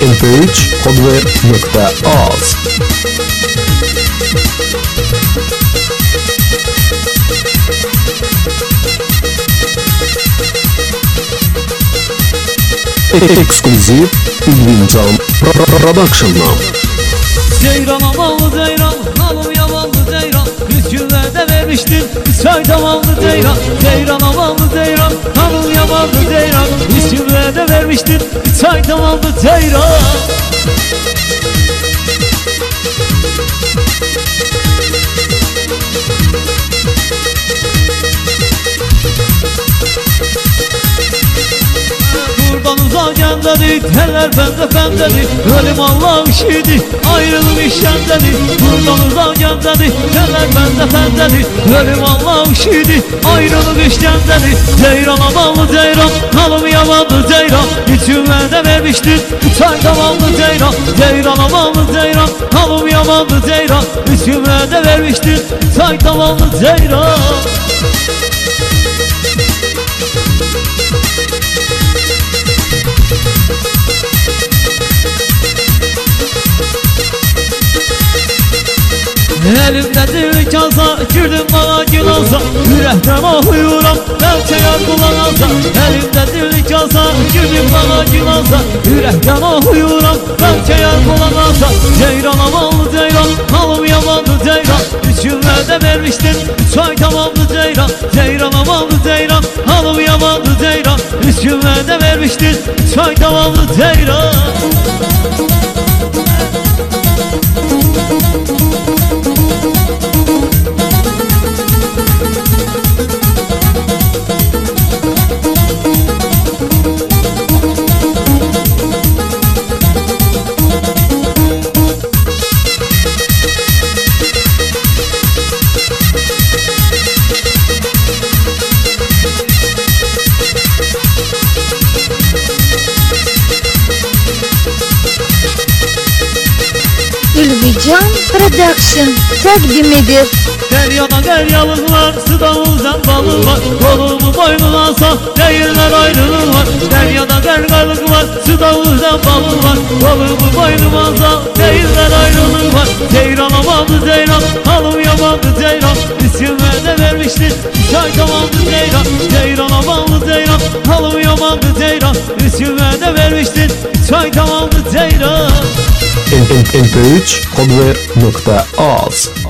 mp3 hardware.az. Ekskluziv İlvincan Production'dan. Ceyran amanlı ceyran, hanım yamanlı ceyran, bisküvide vermiştin, çayda mallı ceyran. Ceyran amanlı ceyran, hanım yamanlı ceyran, bisküvide vermiştin, çayda mallı ceyran. Dedi, teller bende dedi, ölüm Allah'ın işiydi, ayrılım işlemdedi. Buradan uzak dedi, teller bende dedi, ölüm Allah'ın işiydi, ayrılım işlemdedi. Ceyran amanlı ceyran, hanım yamanlı ceyran, içimlerde vermiştin, çayda mallı ceyran. Ceyran amanlı ceyran, hanım yamanlı ceyran, içimlerde vermiştin, çayda mallı ceyran. Elimde dil kasa, girdim bana gül alsa, yürekten ahuyuram, belki yar kullanalsa. Elimde dil kasa, girdim bana gül alsa, yürekten ahuyuram, belki yar kullanalsa. Ceyran amanlı ceyran, hanım yamanlı ceyran, içimlerde vermiştin, çay tamamlı ceyran. Ceyran amanlı ceyran, hanım yamanlı ceyran, içimlerde vermiştin, çay tamamlı ceyran. İlvincan Production takdim eder. Deryada deryalık var, suda uzan balık var, kolumu boynuna alsam değiller ayrılık var. Deryada deryalık var, suda uzan balık var, kolumu boynuma alsam değiller ayrılık var. Ceyran amanlı ceyran, hanım yamanlı ceyran, isimlerde vermiştin, çay tamamlı ceyran. Ceyran amanlı ceyran, hanım yamanlı ceyran, isimlerde vermiştin, çay tamamlı ceyran. mp3 hardware.az.